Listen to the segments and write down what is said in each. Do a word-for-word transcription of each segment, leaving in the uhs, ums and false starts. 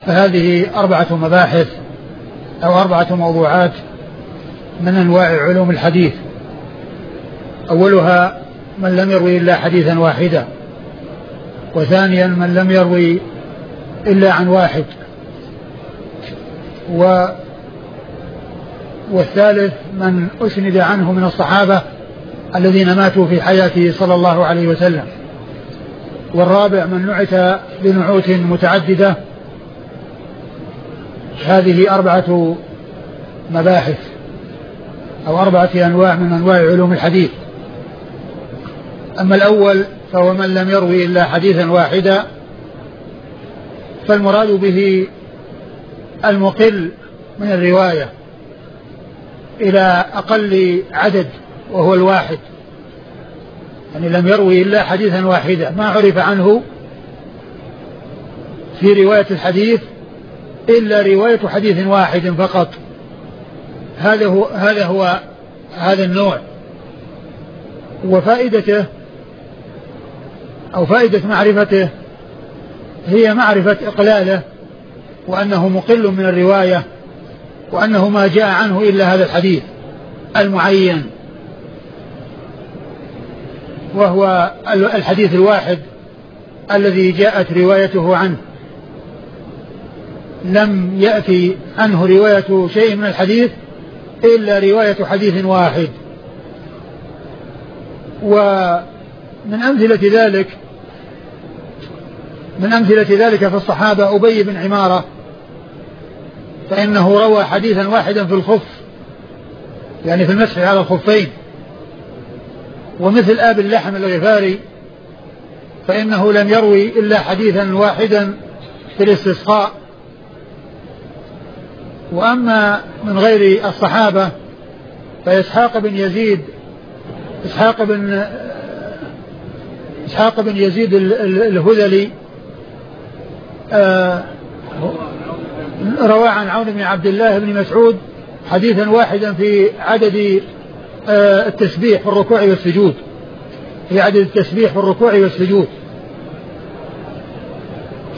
فهذه أربعة مباحث أو أربعة موضوعات من أنواع علوم الحديث. أولها من لم يروي إلا حديثا واحدا، وثانيا من لم يروي إلا عن واحد، و والثالث من أسند عنه من الصحابة الذين ماتوا في حياته صلى الله عليه وسلم، والرابع من نعت بنعوت متعددة. هذه أربعة مباحث أو أربعة أنواع من أنواع علوم الحديث. أما الأول فهو من لم يروي إلا حديثا واحدا، فالمراد به المقل من الرواية إلى أقل عدد وهو الواحد، يعني لم يروي إلا حديثا واحدا، ما عرف عنه في رواية الحديث إلا رواية حديث واحد فقط. هذا هو هذا هو هذا النوع. وفائدته أو فائدة معرفته هي معرفة إقلاله، وأنه مقل من الرواية، وأنه ما جاء عنه إلا هذا الحديث المعين، وهو الحديث الواحد الذي جاءت روايته عنه، لم يأتي عنه رواية شيء من الحديث إلا رواية حديث واحد. ومن أمثلة ذلك من أمثلة ذلك في الصحابة أبي بن عمارة، فإنه روى حديثا واحدا في الخف، يعني في المسح على الخفين. ومثل آب اللحم الغفاري فإنه لم يروي إلا حديثا واحدا في الاستسقاء. وأما من غير الصحابة فإسحاق بن يزيد إسحاق بن إسحاق بن يزيد الهذلي آه روى عن عون بن عبد الله بن مسعود حديثا واحدا في عدد آه التسبيح في الركوع والسجود في عدد التسبيح في الركوع والسجود. ف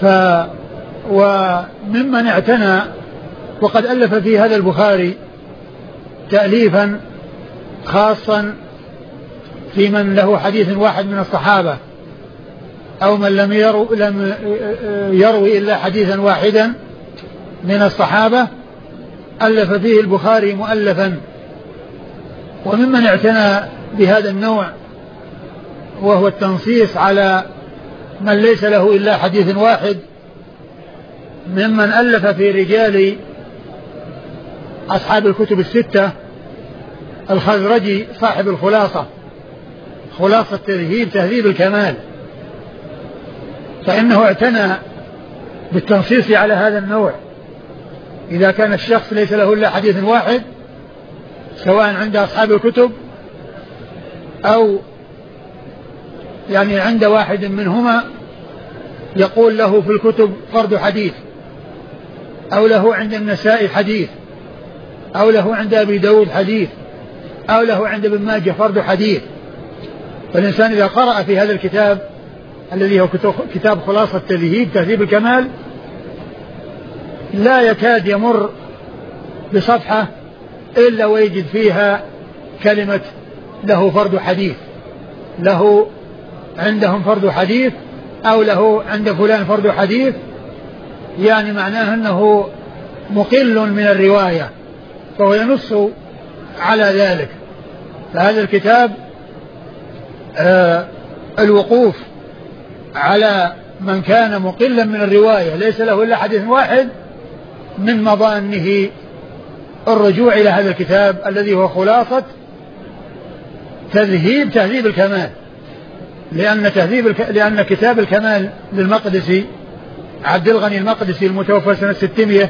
وممن اعتنى وقد ألف في هذا البخاري تأليفا خاصا في من له حديث واحد من الصحابة، أو من لم يرو لم يروي إلا حديثا واحدا من الصحابة، ألف فيه البخاري مؤلفا. وممن اعتنى بهذا النوع وهو التنصيص على من ليس له إلا حديث واحد، ممن ألف في رجال أصحاب الكتب الستة الخزرجي صاحب الخلاصة، خلاصة تهذيب تهذيب الكمال، فإنه اعتنى بالتنصيص على هذا النوع. إذا كان الشخص ليس له إلا حديث واحد سواء عند أصحاب الكتب أو يعني عند واحد منهما، يقول له في الكتب فرد حديث، أو له عند النسائي حديث، أو له عند أبي داود حديث، أو له عند ابن ماجه فرد حديث. فالإنسان إذا قرأ في هذا الكتاب الذي هو كتاب خلاصة تهذيب تهذيب الكمال لا يكاد يمر بصفحة إلا ويجد فيها كلمة له فرد حديث، له عندهم فرد حديث، أو له عند فلان فرد حديث، يعني معناه أنه مقل من الرواية، فهو ينص على ذلك. فهذا الكتاب آه الوقوف على من كان مقلا من الرواية ليس له إلا حديث واحد، من مظانه الرجوع إلى هذا الكتاب الذي هو خلاصة تذهيب تهذيب الكمال، لأن تهذيب الك... لأن كتاب الكمال للمقدسي عبد الغني المقدسي المتوفى سنة ستمائة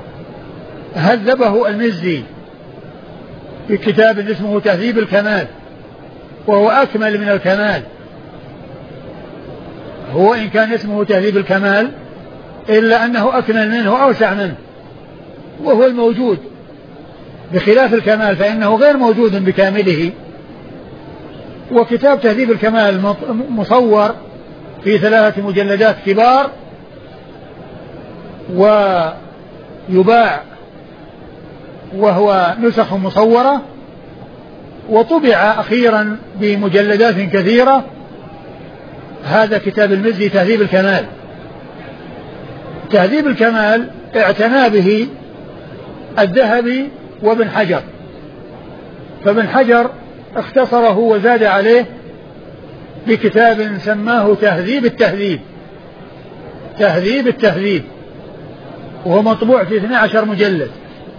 هذبه المزي في كتاب اسمه تهذيب الكمال، وهو أكمل من الكمال. هو إن كان اسمه تهذيب الكمال إلا أنه أكمل منه وأوسع منه، وهو الموجود، بخلاف الكمال فإنه غير موجود بكامله. وكتاب تهذيب الكمال مصور في ثلاثة مجلدات كبار، ويباع وهو نسخ مصورة، وطبع أخيرا بمجلدات كثيرة. هذا كتاب المزي تهذيب الكمال. تهذيب الكمال اعتنى به الذهبي وابن حجر، فابن حجر اختصره وزاد عليه بكتاب سماه تهذيب التهذيب، تهذيب التهذيب، وهو مطبوع في اثني عشر مجلد.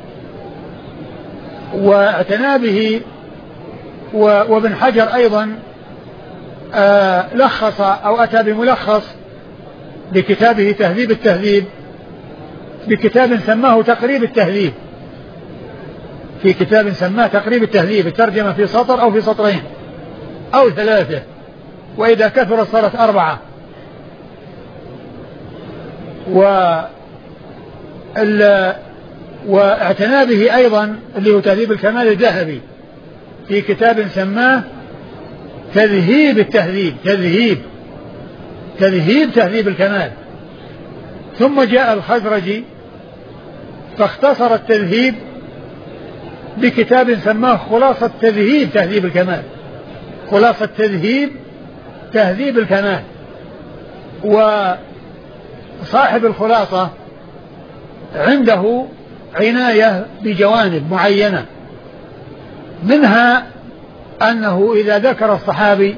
واعتنى به وابن حجر أيضا آه لخص أو أتى بملخص لكتابه تهذيب التهذيب بكتاب سماه تقريب التهذيب، في كتاب سماه تقريب التهذيب، الترجمة في سطر أو في سطرين أو ثلاثة، وإذا كثرت صارت أربعة. و واعتنى به أيضا اللي هو تهذيب الكمال الذهبي في كتاب سماه تذهيب التهذيب، تذهيب تذهيب تهذيب الكمال. ثم جاء الخزرجي فاختصر التذهيب بكتاب سماه خلاصة تذهيب تهذيب الكمال، خلاصة تذهيب تهذيب الكمال. وصاحب الخلاصة عنده عناية بجوانب معينة، منها أنه إذا ذكر الصحابي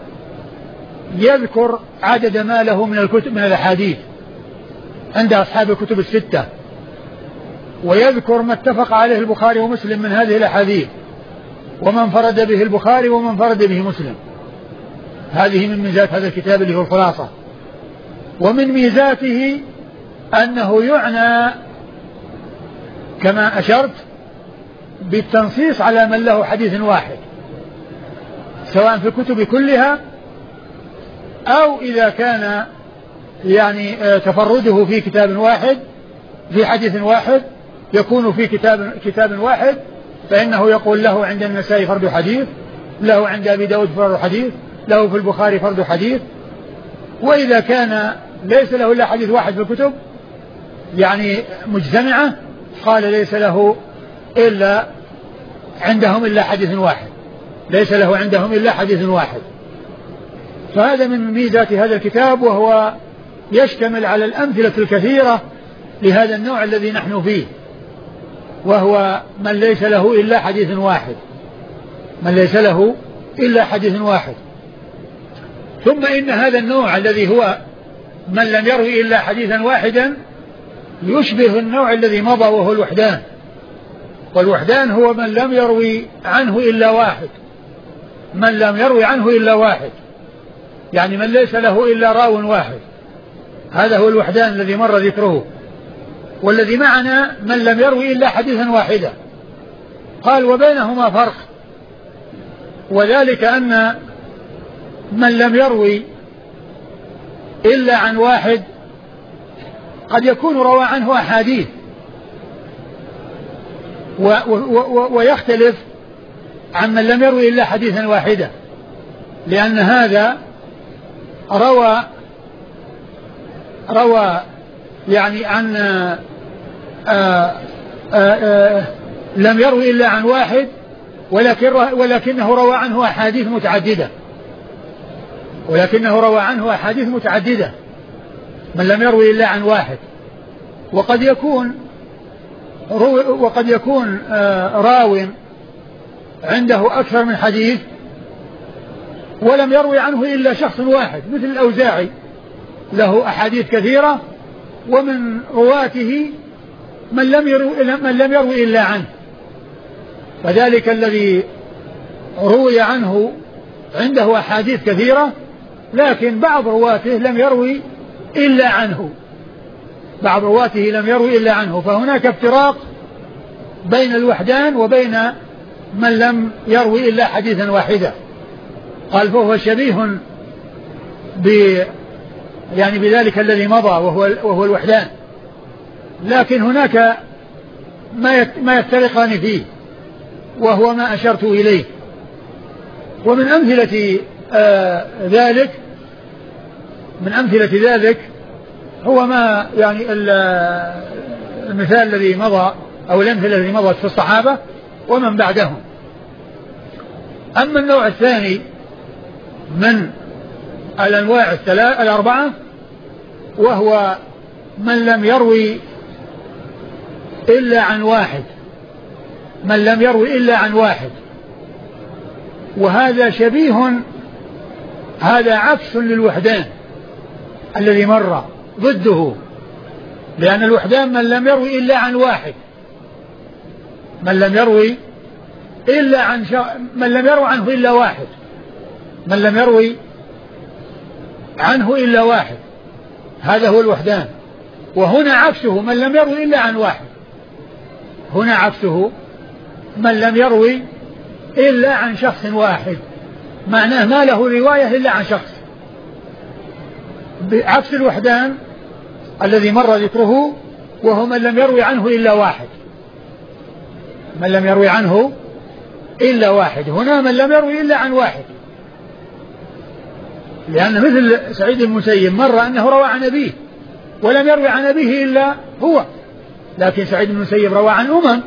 يذكر عدد ما له من الكتب من الأحاديث عند أصحاب الكتب الستة، ويذكر ما اتفق عليه البخاري ومسلم من هذه الأحاديث، ومن انفرد به البخاري ومن انفرد به مسلم. هذه من ميزات هذا الكتاب اللي هو الخلاصة. ومن ميزاته أنه يعنى كما أشرت بالتنصيص على من له حديث واحد، سواء في الكتب كلها أو إذا كان يعني تفرده في كتاب واحد في حديث واحد يكون في كتاب كتاب واحد، فإنه يقول له عند النسائي فرد حديث، له عند أبي داود فرد حديث، له في البخاري فرد حديث. وإذا كان ليس له إلا حديث واحد في الكتب يعني مجتمعة قال ليس له إلا عندهم إلا حديث واحد، ليس له عندهم إلا حديث واحد. فهذا من ميزات هذا الكتاب، وهو يشتمل على الأمثلة الكثيرة لهذا النوع الذي نحن فيه، وهو من ليس له إلا حديث واحد، من ليس له إلا حديث واحد. ثم إن هذا النوع الذي هو من لم يروي إلا حديثا واحدا يشبه النوع الذي مضى وهو الوحدان، والوحدان هو من لم يروي عنه إلا واحد، من لم يروي عنه إلا واحد، يعني من ليس له إلا راو واحد، هذا هو الوحدان الذي مر ذكره. والذي معنا من لم يروي إلا حديثا واحدا. قال وبينهما فرق، وذلك أن من لم يروي إلا عن واحد قد يكون روى عنه أحاديث، و و و ويختلف عن من لم يروي إلا حديثا واحدا، لأن هذا روى روى يعني عن آآ آآ لم يروي إلا عن واحد، ولكن ولكنه روى عنه أحاديث متعددة، ولكنه روى عنه أحاديث متعددة من لم يروي إلا عن واحد. وقد يكون وقد يكون راو عنده أكثر من حديث ولم يروي عنه إلا شخص واحد، مثل الأوزاعي له أحاديث كثيرة ومن رواته من لم يروي من لم يروي إلا عنه، فذلك الذي روي عنه عنده أحاديث كثيرة لكن بعض رواته لم يروي إلا عنه، بعض رواته لم يروي إلا عنه، فهناك افتراق بين الوحدان وبين من لم يروي إلا حديثا واحدا. قال فهو شبيه ب يعني بذلك الذي مضى وهو وهو الوحدان، لكن هناك ما ما يفترقان فيه وهو ما أشرت إليه. ومن أمثلة آه ذلك من أمثلة ذلك هو ما يعني المثال الذي مضى أو الأمثلة الذي مضت في الصحابة ومن بعدهم. أما النوع الثاني من الأنواع الثلاث الأربعة وهو من لم يروي إلا عن واحد من لم يروي إلا عن واحد وهذا شبيه، هذا عكس للوحدان الذي مر ضده، لأن الوحدان من لم يروي إلا عن واحد من لم يروي إلا عن شا... من لم يروي عنه إلا واحد من لم يروي عنه إلا واحد هذا هو الوحدان. وهنا عكسه من لم يروي إلا عن واحد هنا عكسه من لم يروي إلا عن شخص واحد، معناه ما له رواية إلا عن شخص، بعكس الوحدان الذي مر ذكره وهو من لم يروي عنه إلا واحد من لم يروي عنه إلا واحد. هنا من لم يروي إلا عن واحد، لأن مثل سعيد بن المسيب مر أنه روى عن أبيه ولم يروي عن أبيه إلا هو، لكن سعيد بن المسيب روى عن أمم،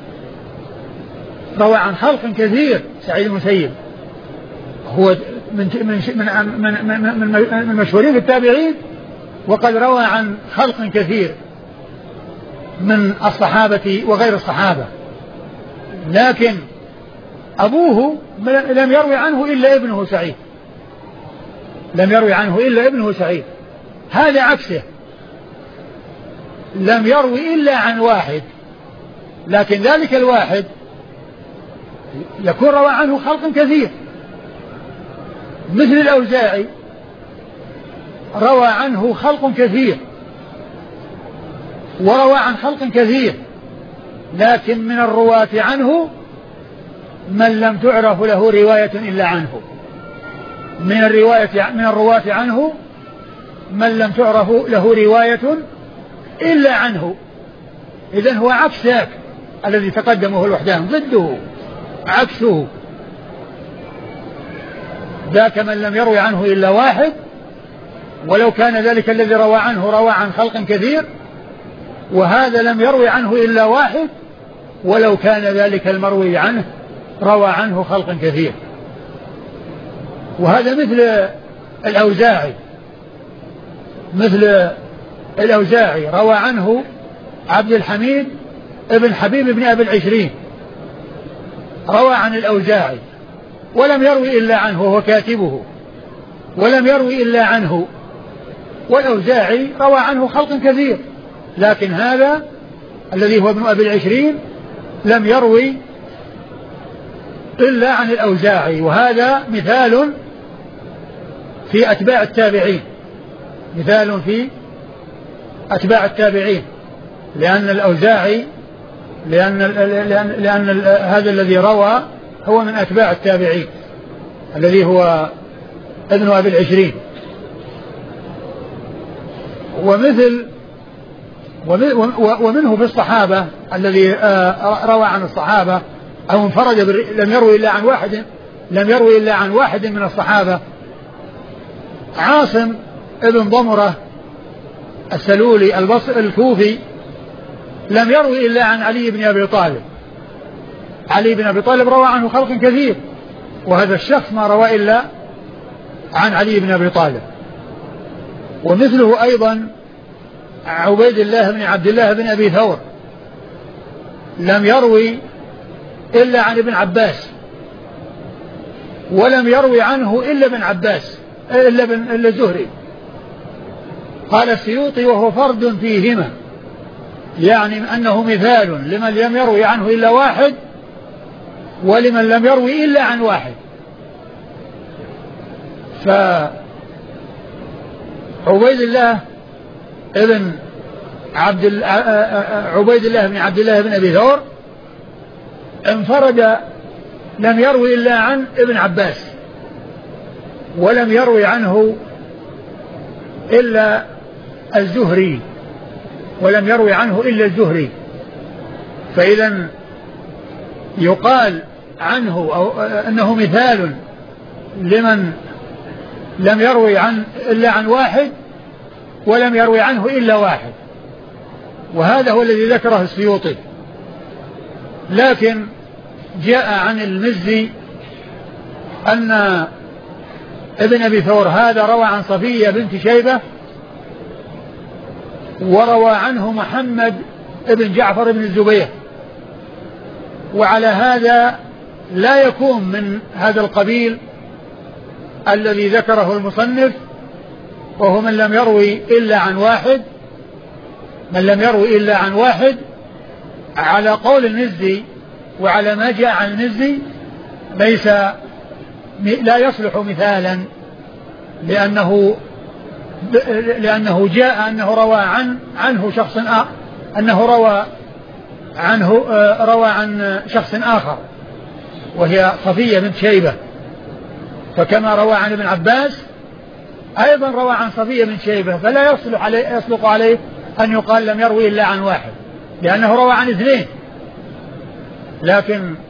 روى عن خلق كثير. سعيد بن المسيب هو من من من من من, من مشهورين التابعين، وقد روى عن خلق كثير من الصحابة وغير الصحابة، لكن أبوه لم يروي عنه إلا ابنه سعيد لم يروي عنه إلا ابنه سعيد هذا عكسه، لم يروي إلا عن واحد، لكن ذلك الواحد يكون روى عنه خلق كثير، مثل الأوزاعي روى عنه خلق كثير وروى عن خلق كثير، لكن من الرواة عنه من لم تعرف له رواية إلا عنه من الرواية من الرواة عنه من لم تعرف له رواية إلا عنه. إذن هو عكس ذاك الذي تقدمه الوحدان، ضده عكسه، ذاك من لم يروي عنه إلا واحد ولو كان ذلك الذي روى عنه روى عن خلق كثير، وهذا لم يروي عنه إلا واحد ولو كان ذلك المروي عنه روى عنه خلق كثير. وهذا مثل الأوزاعي مثل الأوزاعي روى عنه عبد الحميد ابن حبيب ابن أبي العشرين، روى عن الأوزاعي ولم يروي إلا عنه وهو كاتبه ولم يروي إلا عنه، والأوزاعي روى عنه خلق كثير، لكن هذا الذي هو ابن أبي العشرين لم يروي إلا عن الأوزاعي. وهذا مثال في أتباع التابعين مثال في أتباع التابعين لأن الأوزاعي لأن, لأن, لأن هذا الذي روى هو من أتباع التابعين الذي هو ابن أبي العشرين. ومثل ومنه في الصحابة الذي روى عن الصحابة أو انفرد لم يروي إلا عن واحد لم يروي إلا عن واحد من الصحابة، عاصم ابن ضمرة السلولي البصري الكوفي لم يروي إلا عن علي بن أبي طالب علي بن أبي طالب روى عنه خلق كثير، وهذا الشخص ما روى إلا عن علي بن أبي طالب. ومثله أيضا عبيد الله بن عبد الله بن أبي ثور لم يروي إلا عن ابن عباس ولم يروي عنه إلا ابن عباس إلا ابن إلا الزهري. قال السيوطي وهو فرد فيهما، يعني أنه مثال لمن لم يروي عنه إلا واحد ولمن لم يروي إلا عن واحد. فعبيد الله ابن عبد عبيد الله بن عبد الله بن أبي ثور انفرد لم يروي إلا عن ابن عباس ولم يروي عنه إلا الزهري ولم يروي عنه إلا الزهري. فإذا يقال عنه أو أنه مثال لمن لم يروي عن إلا عن واحد ولم يروي عنه إلا واحد، وهذا هو الذي ذكره السيوطي. لكن جاء عن المزي أن ابن أبي ثور هذا روى عن صفية بنت شيبة، وروى عنه محمد ابن جعفر بن الزبير، وعلى هذا لا يكون من هذا القبيل الذي ذكره المصنف، وهو من لم يروي إلا عن واحد من لم يروي إلا عن واحد على قول المزي. وعلى ما جاء عن المزي ليس لا يصلح مثالا، لأنه لأنه جاء أنه روى عن عنه شخص آخر أنه روى عنه روى عن شخص آخر وهي صفية بنت شيبة، فكما روى عن ابن عباس أيضا روى عن صفية بنت شيبة، فلا يصلح عليه يصلق عليه أن يقال لم يروي إلا عن واحد، لأنه روى عن اثنين. لكن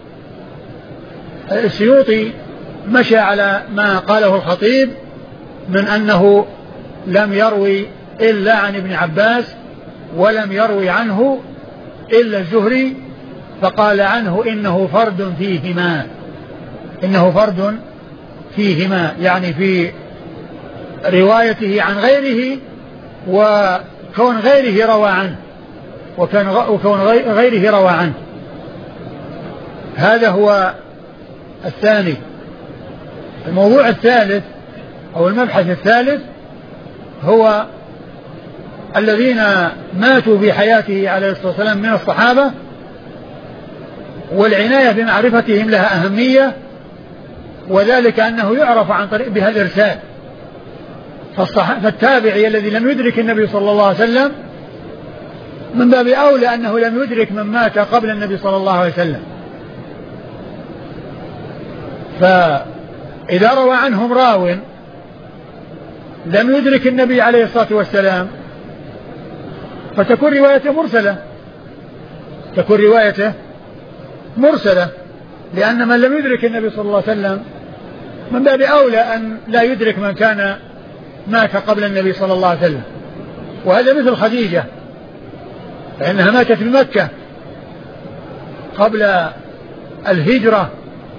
السيوطي مشى على ما قاله الخطيب من أنه لم يروي إلا عن ابن عباس ولم يروي عنه إلا الزهري، فقال عنه إنه فرد فيهما إنه فرد فيهما يعني في روايته عن غيره، وكون غيره روى عنه وكان وكون غيره روى عنه. هذا هو الثاني. الموضوع الثالث أو المبحث الثالث هو الذين ماتوا في حياته عليه الصلاة والسلام من الصحابة، والعناية بمعرفتهم لها أهمية، وذلك أنه يعرف عن طريق بها الإرسال. فالتابعي الذي لم يدرك النبي صلى الله عليه وسلم من باب أولى أنه لم يدرك من مات قبل النبي صلى الله عليه وسلم. فإذا روى عنهم راو لم يدرك النبي عليه الصلاة والسلام فتكون روايته مرسلة تكون روايته مرسلة لأن من لم يدرك النبي صلى الله عليه وسلم من باب أولى أن لا يدرك من كان مات قبل النبي صلى الله عليه وسلم. وهذا مثل خديجة، فإنها ماتت في مكة قبل الهجرة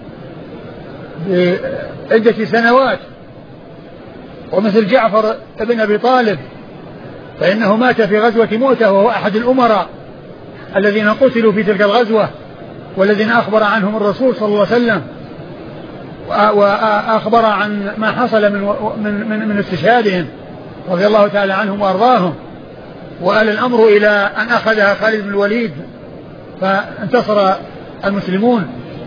بعدة سنوات، ومثل جعفر ابن أبي طالب فإنه مات في غزوة مؤتة، وهو أحد الأمراء الذين قتلوا في تلك الغزوة والذين أخبر عنهم الرسول صلى الله عليه وسلم، وأخبر عن ما حصل من من من, من استشهادهم رضي الله تعالى عنهم وأرضاهم. وآل الأمر إلى أن أخذها خالد بن الوليد فانتصر المسلمون.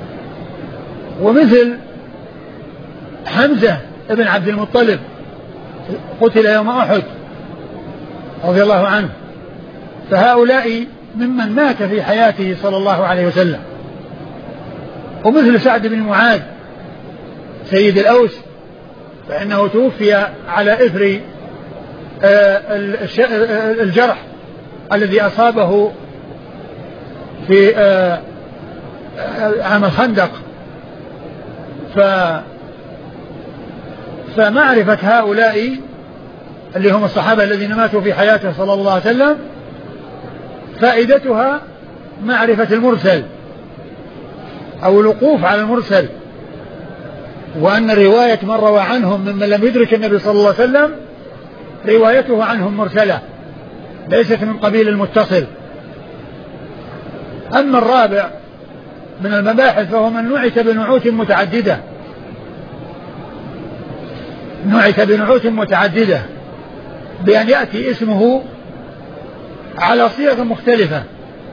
ومثل حمزة ابن عبد المطلب قتل يوم أحد رضي الله عنه، فهؤلاء ممن مات في حياته صلى الله عليه وسلم. ومثل سعد بن معاذ سيد الأوس فإنه توفي على إثر الجرح الذي أصابه في عام الخندق. ف فمعرفة هؤلاء اللي هم الصحابة الذين ماتوا في حياته صلى الله عليه وسلم فائدتها معرفة المرسل أو الوقوف على المرسل، وأن رواية من روى عنهم ممن لم يدرك النبي صلى الله عليه وسلم روايته عنهم مرسلة ليست من قبيل المتصل. أما الرابع من المباحث فهو من نعت بنعوت متعددة نعت بنعوت متعددة بأن يأتي اسمه على صيغ مختلفة.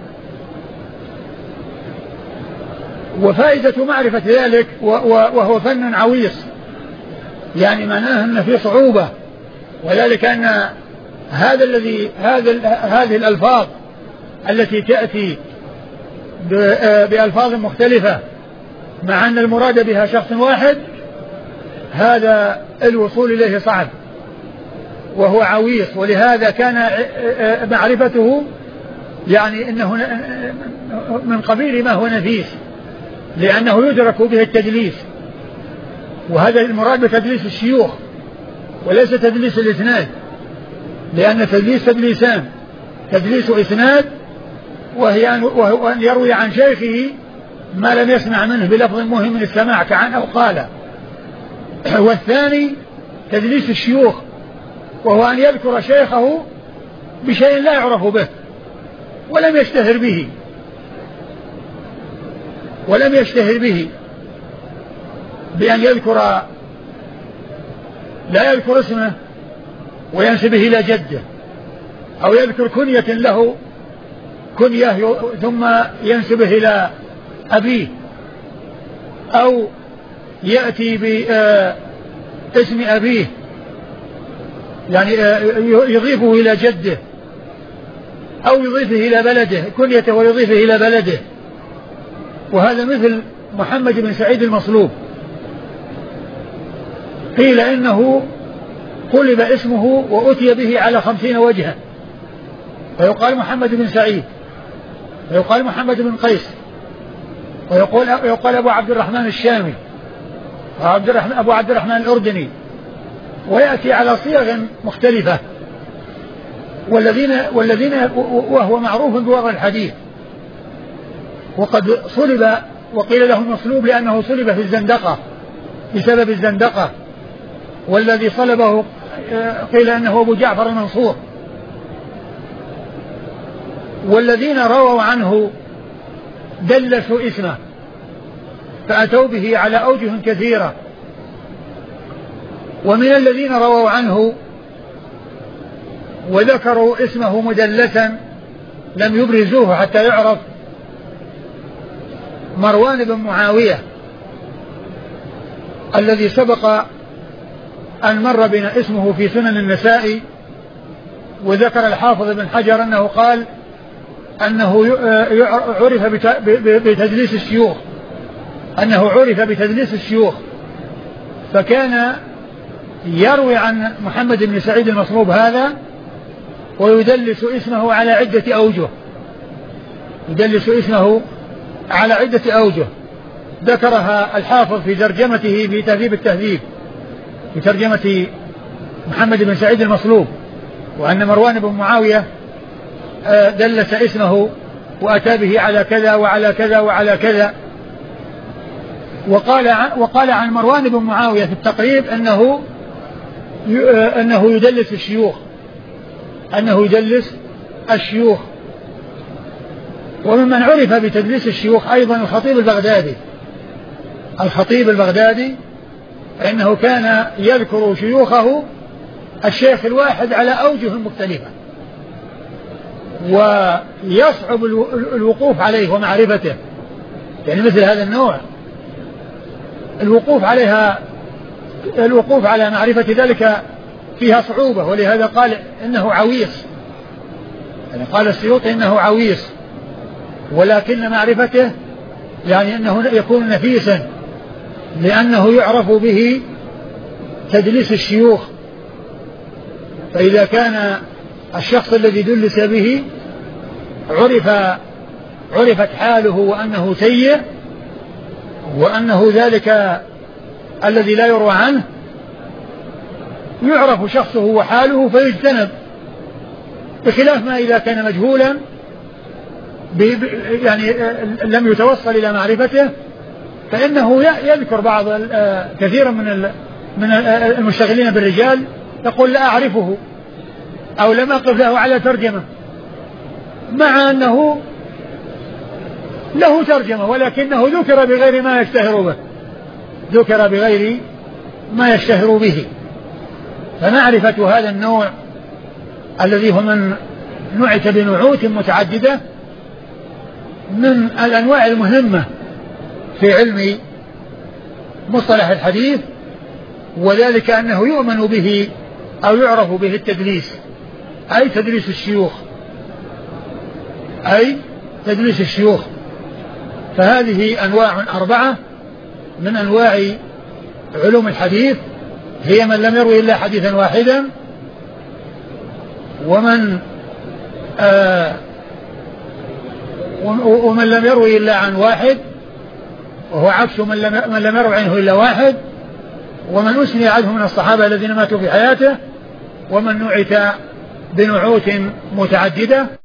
وفائدة معرفة ذلك وهو فن عويص، يعني معناه أن في صعوبة، وذلك أن هذا الذي هذا هذه الألفاظ التي تأتي بألفاظ مختلفة مع أن المراد بها شخص واحد، هذا الوصول إليه صعب وهو عويص. ولهذا كان معرفته يعني إنه من قبيل ما هو نفيس، لأنه يدرك به التدليس، وهذا المراد بتدليس الشيوخ وليس تدليس الإسناد، لأن تدليس تدليسان: تدليس إسناد وهي أن يروي عن شيخه ما لم يسمع منه بلفظ مهم من السماع كعن أو قال. والثاني تدليس الشيوخ، وهو أن يذكر شيخه بشيء لا يعرف به ولم يشتهر به ولم يشتهر به بأن يذكر لا يذكر اسمه وينسبه إلى جده، أو يذكر كنية له كنية ثم ينسبه إلى أبيه، أو يأتي باسم أبيه يعني يضيفه إلى جده، أو يضيفه إلى بلده كنيته ويضيفه إلى بلده. وهذا مثل محمد بن سعيد المصلوب، قيل إنه قلب اسمه وأتي به على خمسين وجها، ويقال محمد بن سعيد، ويقال محمد بن قيس، ويقول يقال أبو عبد الرحمن الشامي، وعبد الرحمن أبو عبد الرحمن الأردني، ويأتي على صيغ مختلفة. والذين والذين وهو معروف بوضع الحديث، وقد صلب وقيل له مصلوب لأنه صلب في الزندقة بسبب الزندقة، والذي صلبه قيل أنه أبو جعفر المنصور. والذين رووا عنه دلسوا اسمه فأتوا به على أوجه كثيرة. ومن الذين رووا عنه وذكروا اسمه مدلسا لم يبرزوه حتى يعرف مروان بن معاوية الذي سبق أن مر بنا اسمه في سنن النسائي، وذكر الحافظ بن حجر أنه قال أنه عرف بتدليس الشيوخ أنه عرف بتدليس الشيوخ فكان يروي عن محمد بن سعيد المصلوب هذا ويدلس اسمه على عدة أوجه يدلس اسمه على عدة أوجه ذكرها الحافظ في ترجمته في تهذيب التهذيب في ترجمة محمد بن سعيد المصلوب، وأن مروان بن معاوية دلس اسمه وأتى به على كذا وعلى كذا وعلى كذا. وقال وقال عن مروان بن معاوية في التقريب أنه أنه يدلس الشيوخ أنه يدلس الشيوخ. وممن عرف بتدليس الشيوخ أيضا الخطيب البغدادي الخطيب البغدادي فإنه كان يذكر شيوخه الشيخ الواحد على أوجه مختلفة، ويصعب الوقوف عليه ومعرفته. يعني مثل هذا النوع الوقوف عليها الوقوف على معرفة ذلك فيها صعوبة، ولهذا قال إنه عويص، يعني قال السيوطي إنه عويص، ولكن معرفته يعني أنه يكون نفيسا لأنه يعرف به تدليس الشيوخ. فإذا كان الشخص الذي دلس به عرف عرفت حاله وأنه سيء وأنه ذلك الذي لا يروى عنه، يعرف شخصه وحاله فيجتنب، بخلاف ما إذا كان مجهولا يعني لم يتوصل إلى معرفته فإنه يذكر بعض كثيرا من من المشتغلين بالرجال يقول لا أعرفه أو لم أقف له على ترجمة، مع أنه له ترجمة ولكنه ذكر بغير ما يشتهر به ذكر بغير ما يشتهر به. فمعرفة هذا النوع الذي هو من نعت بنعوت متعددة من الأنواع المهمة في علم مصطلح الحديث، وذلك أنه يؤمن به أو يعرف به التدليس، أي تدليس الشيوخ أي تدليس الشيوخ. فهذه أنواع أربعة من أنواع علوم الحديث، هي من لم يروي إلا حديثا واحدا، ومن آه ومن لم يروي إلا عن واحد وهو عكس من لم من لم يروي عنه إلا واحد، ومن أثني عنه من الصحابة الذين ماتوا في حياته، ومن نعت بنعوت متعددة